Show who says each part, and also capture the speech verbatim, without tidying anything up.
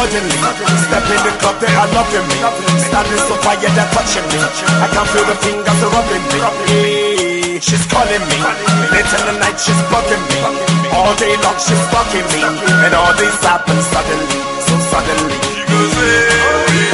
Speaker 1: suddenly, step in the club, they are loving me. Standing so quiet, they're touching me. I can feel the fingers rubbing me. Hey, she's calling me. Late in the night, she's bugging me. All day long, she's bugging me. And all this happens suddenly, so suddenly. She goes, hey.